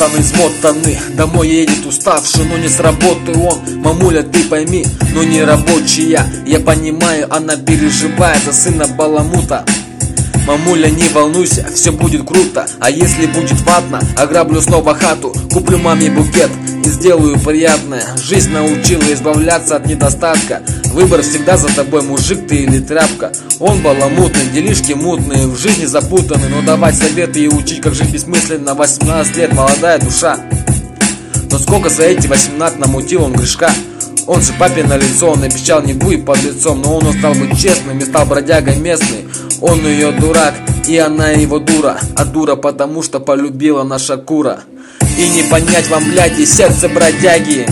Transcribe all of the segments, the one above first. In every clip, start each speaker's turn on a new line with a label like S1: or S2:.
S1: измазаны, измотаны, домой едет уставший, но не с работы он. Мамуля, ты пойми, но не рабочая. Я понимаю, она переживает за сына баламута. Мамуля, не волнуйся, все будет круто. А если будет ватно, ограблю снова хату, куплю маме букет и сделаю приятное. Жизнь научила избавляться от недостатка. Выбор всегда за тобой, мужик ты или тряпка. Он баламутный, делишки мутные, в жизни запутаны, но давать советы и учить, как жить бессмысленно. 18 лет, молодая душа. Но сколько за эти 18 намутил он грешка. Он же папе на лицо, он обещал не будет под лицом, но он стал быть честным и стал бродягой местный. Он ее дурак, и она его дура. А дура потому, что полюбила наша кура. И не понять вам, бляди, сердце бродяги.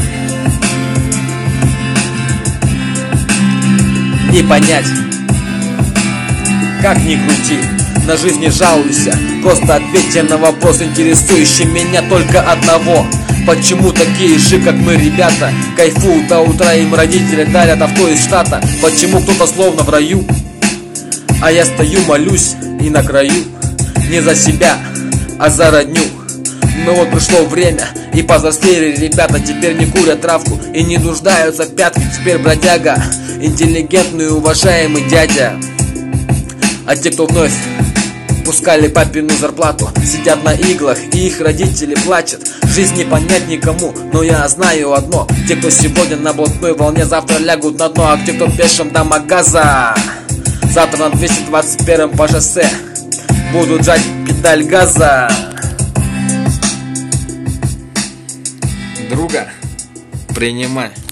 S1: Не понять. Как ни крути, на жизнь не жалуйся. Просто ответьте на вопрос, интересующий меня только одного. Почему такие же, как мы, ребята, кайфуют до утра, им родители дарят авто из штата? Почему кто-то словно в раю, а я стою, молюсь и на краю? Не за себя, а за родню. Но вот пришло время, и повзрослели ребята. Теперь не курят травку и не нуждаются в пятке. Теперь бродяга, интеллигентный и уважаемый дядя. А те, кто вновь пускали папину зарплату, сидят на иглах, и их родители плачут. Жизнь не понять никому, но я знаю одно: те, кто сегодня на блатной волне, завтра лягут на дно. А те, кто пешим до магаза, завтра на 221 по шоссе будут жать педаль газа. Друга, принимай.